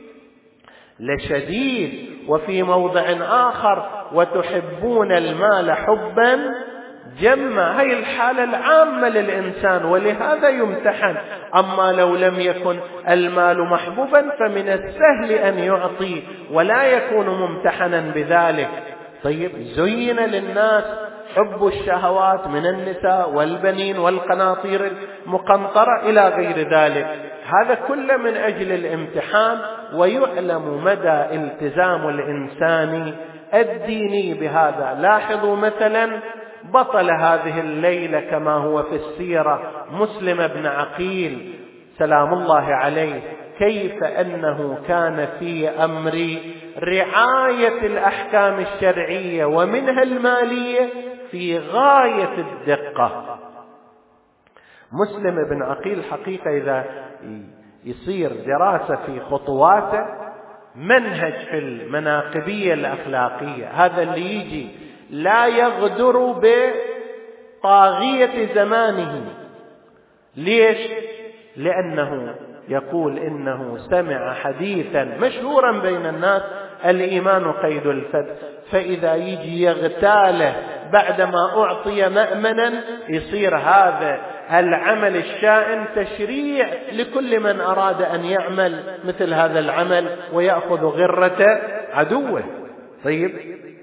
لشديد. وفي موضع آخر وتحبون المال حبا جما، هي الحالة العامة للإنسان، ولهذا يمتحن. أما لو لم يكن المال محبوبا فمن السهل أن يعطي ولا يكون ممتحنا بذلك. طيب، زين للناس حب الشهوات من النساء والبنين والقناطير المقنطرة إلى غير ذلك، هذا كله من أجل الامتحان، ويعلم مدى التزام الإنسان الديني بهذا. لاحظوا مثلا بطل هذه الليلة كما هو في السيرة مسلم بن عقيل سلام الله عليه، كيف أنه كان في أمر رعاية الأحكام الشرعية ومنها المالية في غاية الدقة. مسلم بن عقيل حقيقة إذا يصير دراسة في خطواته، منهج في المناقبية الأخلاقية، هذا اللي يجي لا يغدر بطاغية زمانه. ليش؟ لأنه يقول إنه سمع حديثا مشهورا بين الناس: الإيمان قيد الفتح. فإذا يجي يغتاله بعدما أعطي مأمنا، يصير هذا العمل الشائن تشريع لكل من أراد أن يعمل مثل هذا العمل ويأخذ غرة عدوه. طيب،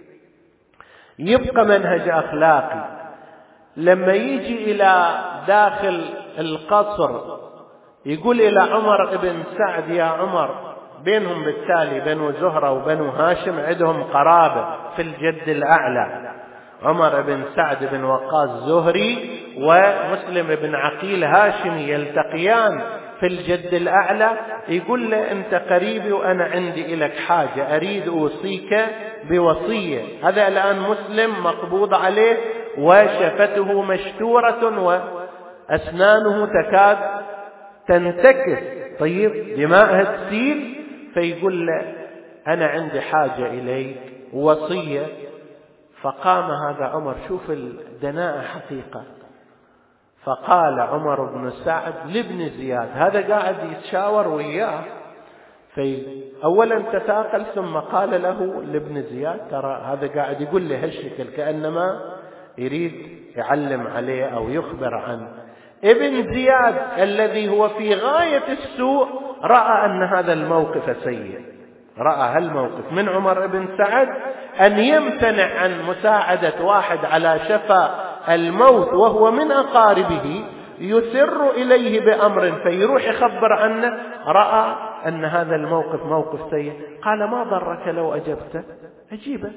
يبقى منهج أخلاقي. لما يجي إلى داخل القصر يقول إلى عمر بن سعد: يا عمر، بينهم بالتالي بنو زهرة وبنو هاشم عندهم قرابة في الجد الأعلى. عمر بن سعد بن وقاص زهري ومسلم بن عقيل هاشمي يلتقيان في الجد الأعلى. يقول له: أنت قريبي وأنا عندي إليك حاجة، أريد أوصيك بوصية. هذا الآن مسلم مقبوض عليه وشفته مشتورة وأسنانه تكاد تنتكس، طيب دماءها تسيل. فيقول له: أنا عندي حاجة إليك، وصية. فقام هذا عمر، شوف الدناءة حقيقة، فقال عمر بن سعد لابن زياد، هذا قاعد يتشاور وياه، أولا تثاقل ثم قال له لابن زياد: ترى هذا قاعد يقول لي هالشكل، كأنما يريد يعلم عليه أو يخبر عنه. ابن زياد الذي هو في غاية السوء رأى أن هذا الموقف سيء، رأى هالموقف من عمر بن سعد أن يمتنع عن مساعدة واحد على شفا الموت وهو من أقاربه، يسر إليه بأمر فيروح يخبر عنه، رأى أن هذا الموقف موقف سيء. قال: ما ضرك لو أجبته؟ أجيبه.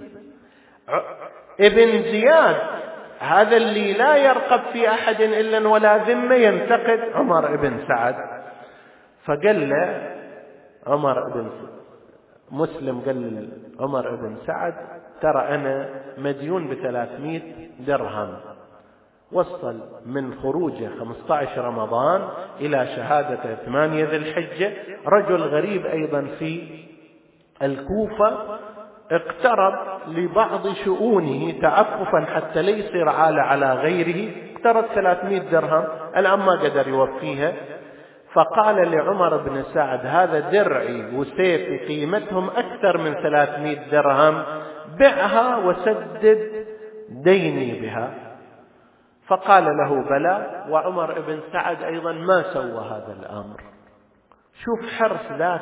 ابن زياد هذا اللي لا يرقب في أحد إلا ولا ذمة ينتقد عمر بن سعد. فقال له عمر بن مسلم، قال عمر بن سعد: ترى أنا مديون ب300 درهم. وصل من خروجه 15 رمضان إلى شهادة 8 ذي الحجة. رجل غريب أيضا في الكوفة، اقترب لبعض شؤونه تعففا حتى لا يصير عالة على غيره، اقترب 300 درهم، الآن ما قدر يوفيها. فقال لعمر بن سعد: هذا درعي وسيفي قيمتهم أكثر من 300 درهم، بعها وسدد ديني بها. فقال له: بلى. وعمر بن سعد أيضا ما سوى هذا الأمر. شوف حرص ذاك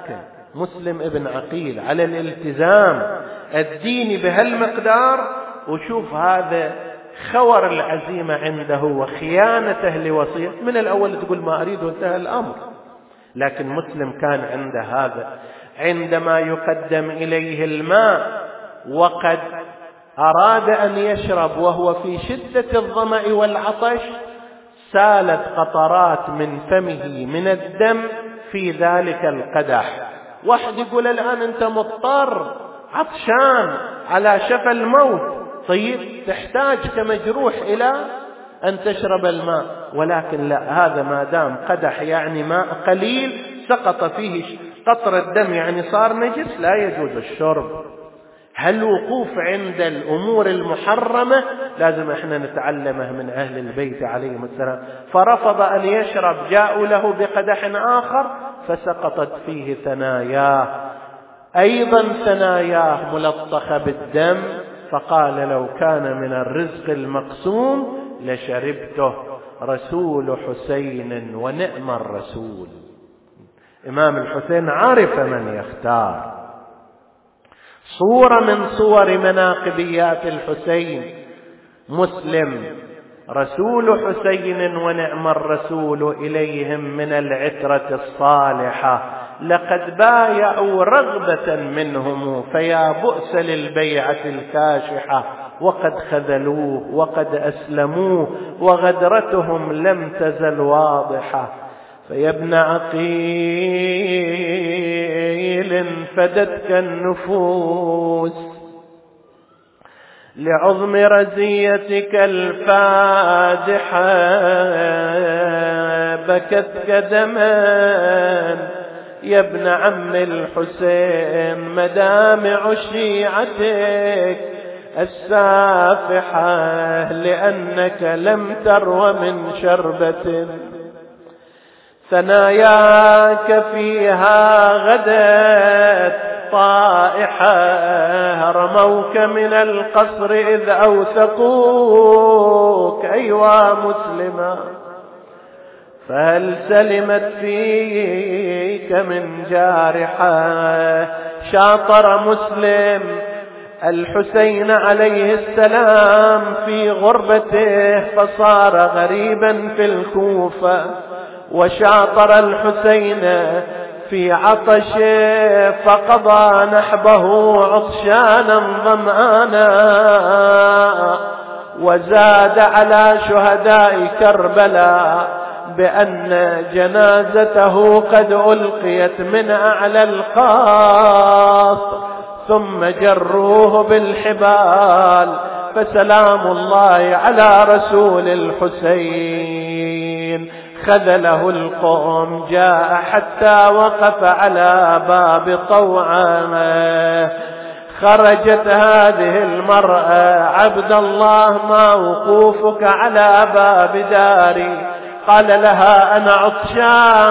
مسلم ابن عقيل على الالتزام الديني بهالمقدار، وشوف هذا خور العزيمة عنده وخيانته لوصيه. من الأول تقول ما أريد وانتهى الأمر، لكن مسلم كان عنده هذا. عندما يقدم إليه الماء وقد أراد أن يشرب وهو في شدة الظمأ والعطش، سالت قطرات من فمه من الدم في ذلك القدح. واحد يقول الآن أنت مضطر عطشان على شفا الموت، طيب تحتاج كمجروح إلى أن تشرب الماء، ولكن لا، هذا ما دام قدح يعني ماء قليل سقط فيه قطر الدم يعني صار نجس، لا يجوز الشرب. هالوقوف عند الأمور المحرمة لازم احنا نتعلمه من أهل البيت عليهم السلام. فرفض أن يشرب، جاءوا له بقدح آخر فسقطت فيه ثناياه، أيضا ثناياه ملطخة بالدم، فقال لو كان من الرزق المقسوم لشربته. رسول حسين ونعم الرسول. إمام الحسين عرف من يختار. صورة من صور مناقبيات الحسين مسلم، رسول حسين ونعم الرسول إليهم من العترة الصالحة، لقد بايعوا رغبة منهم فيا بؤس للبيعة الكاشحة، وقد خذلوه وقد أسلموه وغدرتهم لم تزل واضحة. فيا ابن عقيل فدتك النفوس لعظم رزيتك الفادحة، بكتك دما يا ابن عم الحسين مدامع شيعتك السافحة، لأنك لم ترو من شربة ثناياك فيها غدت طائحة، رموك من القصر إذ أوثقوك أيوا مسلما، فهل سلمت فيك من جارحة. شاطر مسلم الحسين عليه السلام في غربته فصار غريبا في الكوفة، وشاطر الحسين في عطشه فقضى نحبه عطشانا ظمآنا، وزاد على شهداء كربلاء بأن جنازته قد ألقيت من أعلى القاص ثم جروه بالحبال. فسلام الله على رسول الحسين، خذله القوم جاء حتى وقف على باب طوعا. خرجت هذه المرأة عبد الله ما وقوفك على باب داري؟ قال لها أنا عطشان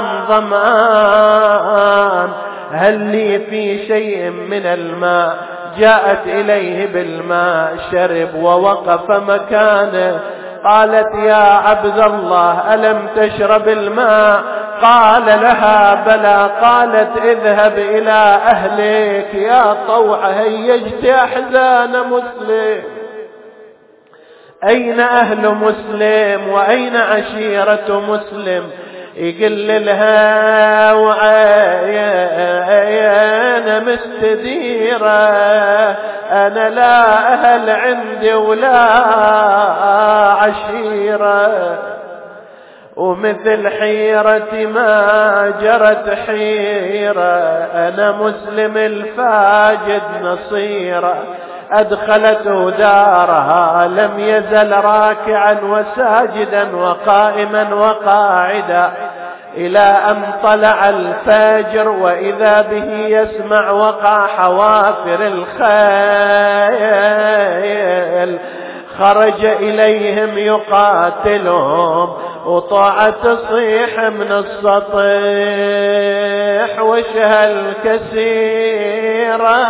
ظمآن، هل لي في شيء من الماء؟ جاءت إليه بالماء شرب ووقف مكانه. قالت يا عبد الله ألم تشرب الماء؟ قال لها بلى. قالت اذهب إلى أهلك يا طوع، هيجت أحزان مسلم. أين أهل مسلم وأين عشيرة مسلم؟ يقل لها وأنا مستديرة، أنا لا أهل عندي ولا عشيرة، ومثل حيرتي ما جرت حيرة، أنا مسلم الفاجد نصيرة. أدخلته دارها لم يزل راكعا وساجدا وقائما وقاعدا إلى أن طلع الفجر، وإذا به يسمع وقع حوافر الخيل. خرج إليهم يقاتلهم وطاعة تصيح من السطح وشها الكثيرة.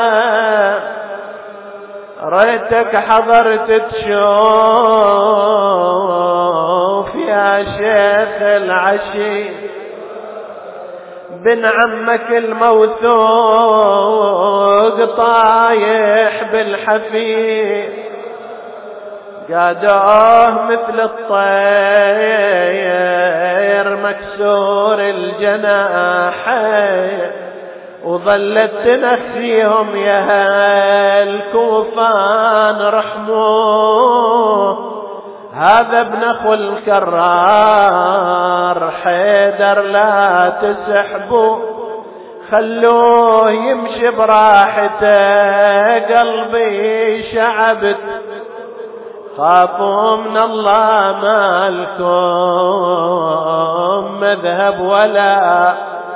ريتك حضرت تشوف يا شيخ العشي بن عمك الموثوق طايح بالحفير، قادوه مثل الطير مكسور الجناحين، وظلت تنخيهم يا هالكوفان رحموه. هذا ابن اخو الكرار حيدر لا تسحبوا، خلوه يمشي براحته قلبي شعبت، خافوا من الله ما لكم مذهب ولا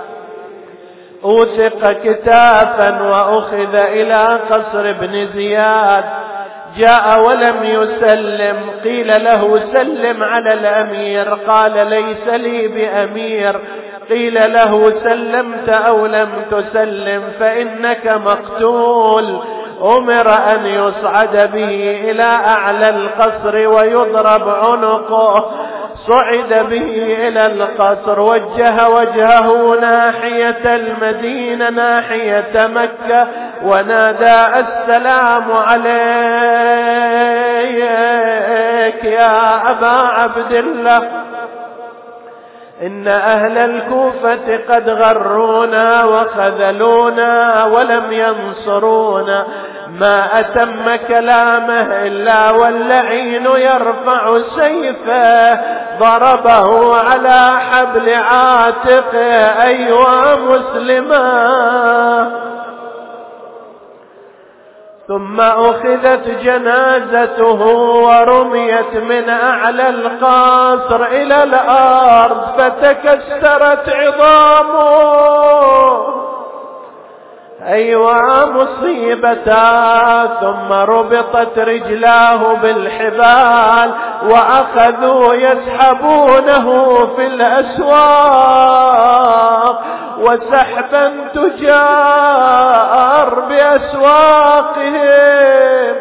أوثق كتافا، وأخذ إلى قصر بن زياد. جاء ولم يسلم، قيل له سلم على الأمير، قال ليس لي بأمير. قيل له سلمت أو لم تسلم فإنك مقتول. أمر أن يصعد به إلى أعلى القصر ويضرب عنقه. صعد به إلى القصر، وجه وجهه ناحية المدينة ناحية مكة، ونادى السلام عليك يا أبا عبد الله، إن أهل الكوفة قد غرونا وخذلونا ولم ينصرونا. ما أتم كلامه إلا واللعين يرفع سيفه، ضربه على حبل عاتقه أيها مسلما. ثم أخذت جنازته ورميت من أعلى القصر إلى الأرض، فتكسرت عظامه أيوا مصيبتا. ثم ربطت رجلاه بالحبال، وأخذوا يسحبونه في الأسواق، وسحبا تجار بأسواقهم.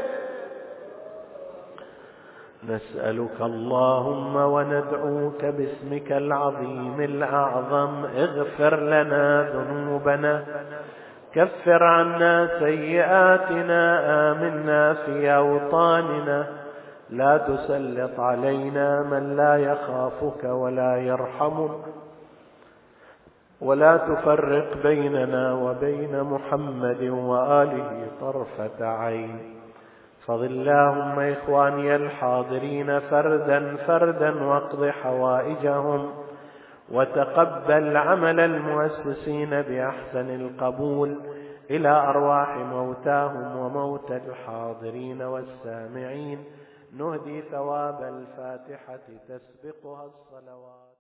نسألك اللهم وندعوك باسمك العظيم الأعظم، اغفر لنا ذنوبنا، كفر عنا سيئاتنا، آمنا في أوطاننا، لا تسلط علينا من لا يخافك ولا يرحمنا، ولا تفرق بيننا وبين محمد وآله طرفة عين. فضل اللهم إخواني الحاضرين فردا فردا، واقض حوائجهم، وتقبل عمل المؤسسين بأحسن القبول، إلى أرواح موتاهم وموتى الحاضرين والسامعين نهدي ثواب الفاتحة تسبقها الصلوات.